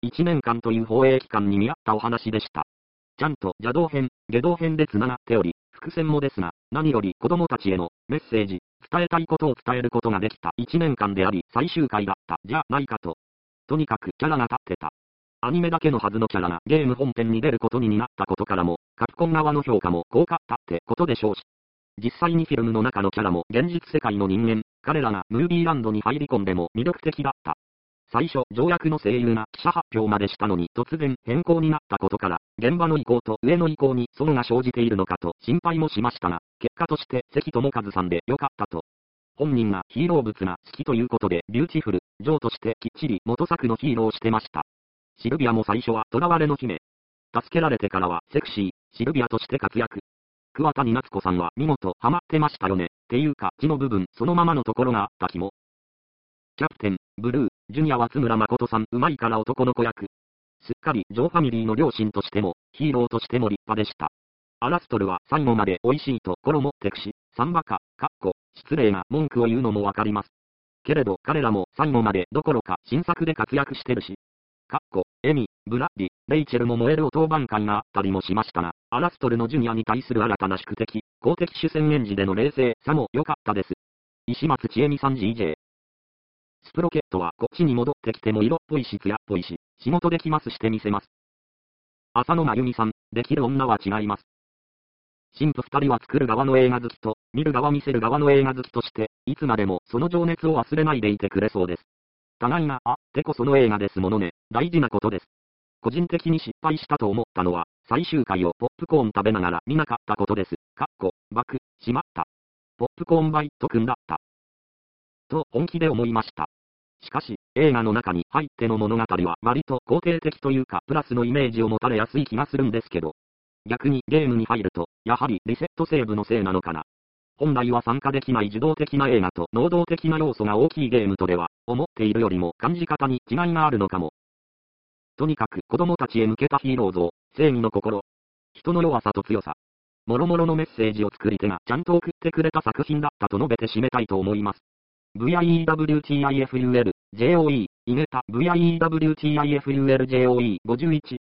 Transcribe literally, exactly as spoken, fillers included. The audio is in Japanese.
いちねんかんという放映期間に見合ったお話でした。ちゃんと邪道編、下道編で繋がっており、伏線もですが、何より子供たちへのメッセージ、伝えたいことを伝えることができたいちねんかんであり、最終回だったじゃないかと。とにかくキャラが立ってた。アニメだけのはずのキャラがゲーム本編に出ることになったことからも、カプコン側の評価も高かったってことでしょうし。実際にフィルムの中のキャラも現実世界の人間、彼らがムービーランドに入り込んでも魅力的だった。最初、条約の声優が記者発表までしたのに突然変更になったことから、現場の意向と上の意向に齟齬が生じているのかと心配もしましたが、結果として関智一さんで良かったと。本人がヒーロー物が好きということでビューティフル、ジョーとしてきっちり元作のヒーローをしてました。シルビアも最初は囚われの姫。助けられてからはセクシー、シルビアとして活躍。桑谷夏子さんは見事ハマってましたよね。っていうか、血の部分そのままのところがあった気も。キャプテン、ブルー、ジュニアは津村誠さんうまいから男の子役。すっかりジョーファミリーの両親としても、ヒーローとしても立派でした。アラストルは最後まで美味しいと心持ってくし、サンバカ、かっこ、失礼な文句を言うのもわかります。けれど彼らも最後までどころか新作で活躍してるし。かっこ、エミ、ブラッディ、レイチェルも燃えるお当番会があったりもしましたが、アラストルのジュニアに対する新たな宿敵、公的主戦演じでの冷静さも良かったです。石松千恵美さん ジージェー。スプロケットはこっちに戻ってきても色っぽいし艶っぽいし、仕事できますしてみせます。浅野真由美さん、できる女は違います。神父二人は作る側の映画好きと、見る側見せる側の映画好きとして、いつまでもその情熱を忘れないでいてくれそうです。互いがあってこその映画ですものね、大事なことです。個人的に失敗したと思ったのは、最終回をポップコーン食べながら見なかったことです。かっこ、爆、しまった。ポップコーンバイト君だった。と本気で思いました。しかし、映画の中に入っての物語は割と肯定的というかプラスのイメージを持たれやすい気がするんですけど。逆にゲームに入ると、やはりリセットセーブのせいなのかな。本来は参加できない受動的な映画と能動的な要素が大きいゲームとでは、思っているよりも感じ方に違いがあるのかも。とにかく子供たちへ向けたヒーロー像、正義の心、人の弱さと強さ、諸々のメッセージを作り手がちゃんと送ってくれた作品だったと述べて締めたいと思います。ブイアイイーダブリューティーアイエフユーエル、ジェーオーイー、イゲタ ブイアイイーダブリューティーアイエフユーエル ジェーオーイーごじゅういち